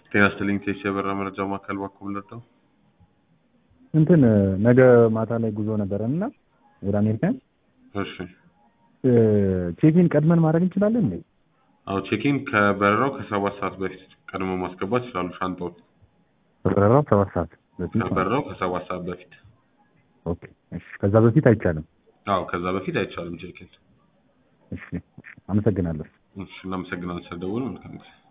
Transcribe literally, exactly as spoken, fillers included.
ጤና ይስጥልኝ ቴስ የበራ መረጃ ማዕከል ባኩም ልርዳው። እንትን ነገ ማታ ላይ ጉዞ ነበረንና ወደ አሜሪካን። እሺ ቼኪን ቀድመን ማድረግ እንችላለን እንዴ? አዎ ቼኪን ከበረራው ከሰባት ሰዓት በፊት ቀድሞ ማስገባት ይችላሉ። ሻንጣው በረራው ሰባት ሰዓት በፊት ከበረራው ከሰባት ሰዓት በፊት። ኦኬ እሺ። ከዛ በፊት አይቻልም? አዎ ከዛ በፊት አይቻልም ቼኪን። እሺ አመሰግናለሁ። እሺ እናመሰግናለን ስለደወሉ። መልካም ጊዜ